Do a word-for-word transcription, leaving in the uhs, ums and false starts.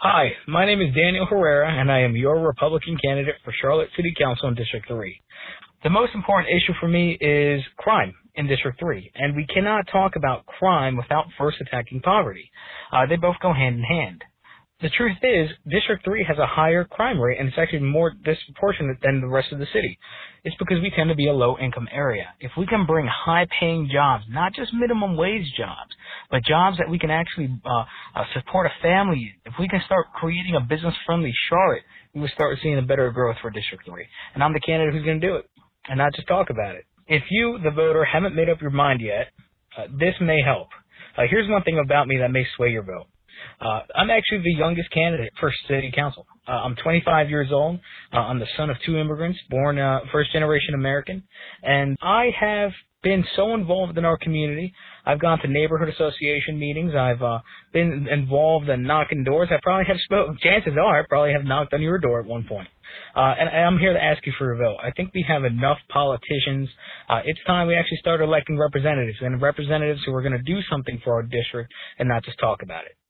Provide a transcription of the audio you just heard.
Hi, my name is Daniel Herrera, and I am your Republican candidate for Charlotte City Council in District three. The most important issue for me is crime in District three, and we cannot talk about crime without first attacking poverty. Uh, they both go hand in hand. The truth is, District three has a higher crime rate, and it's actually more disproportionate than the rest of the city. It's because we tend to be a low-income area. If we can bring high-paying jobs, not just minimum wage jobs, but jobs that we can actually uh, uh, support a family in, if we can start creating a business-friendly Charlotte, we will start seeing a better growth for District three. And I'm the candidate who's going to do it, and not just talk about it. If you, the voter, haven't made up your mind yet, uh, this may help. Uh, here's one thing about me that may sway your vote. Uh, I'm actually the youngest candidate for city council. Uh, I'm twenty-five years old. Uh, I'm the son of two immigrants, born uh, first-generation American, and I have been so involved in our community. I've gone to neighborhood association meetings. I've uh, been involved in knocking doors. I probably have spoken. Chances are I probably have knocked on your door at one point. Uh, and, and I'm here to ask you for a vote. I think we have enough politicians. Uh, it's time we actually start electing representatives, and representatives who are going to do something for our district and not just talk about it.